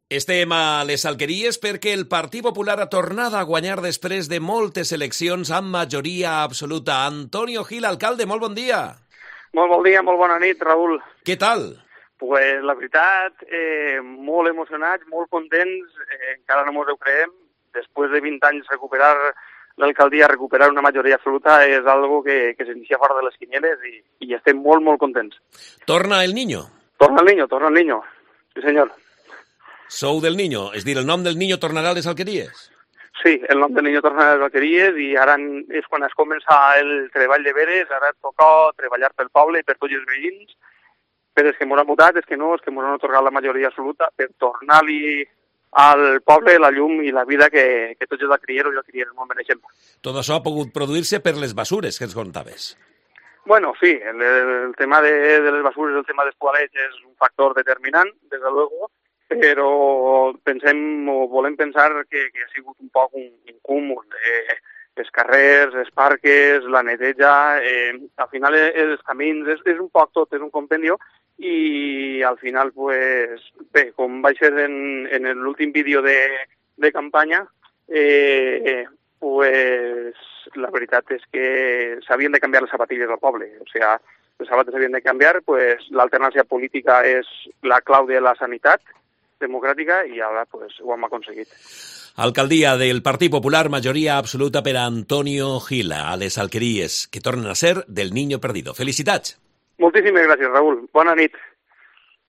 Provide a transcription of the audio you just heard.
Estem a les Alqueries perquè el Partit Popular ha tornat a guanyar després de moltes eleccions amb majoria absoluta. Antonio Gil, alcalde, molt bon dia. Molt bon dia, molt bona nit, Raül. Què tal? Pues la veritat, molt emocionats, molt contents, encara no ens ho creiem. Després de 20 anys recuperar l'alcaldia, recuperar una majoria absoluta és algo que s'inicia fora de les quinieles i estem molt, molt contents. Torna el Niño. Torna el Niño, sí senyor. Sou del Niño, és dir, el nom del Niño tornarà a les Alqueries? Sí, el nom del Niño tornarà a les Alqueries i ara és quan es comença el treball de veres, ara toca treballar pel poble i per tots els veïns, però és que ens han votat, és que ens han otorgat la majoria absoluta per tornar-li al poble la llum i la vida que tots els alquerieros i alquerieres molt mereixem. Tot això ha pogut produir-se per les basures que ens contaves. Bueno, sí, el tema de les basures, el tema dels poalets és un factor determinant, des de luego, però volem pensar que ha sigut un poc un cúmul els carrers, els parques, la neteja, al final els camins, és un poc tot, és un compendio, i al final, pues, bé, com vaig ser en l'últim vídeo de campanya, pues, la veritat és que s'havien de canviar les zapatilles del poble, o sigui, les sabates s'havien de canviar, pues, l'alternància política és la clau de la sanitat democràtica i ara pues, ho hem aconseguit. Alcaldia del Partit Popular, majoria absoluta per a Antonio Gil a les Alqueries, que tornen a ser del Niño perdido. Felicitats! Moltíssimes gràcies, Raül. Bona nit.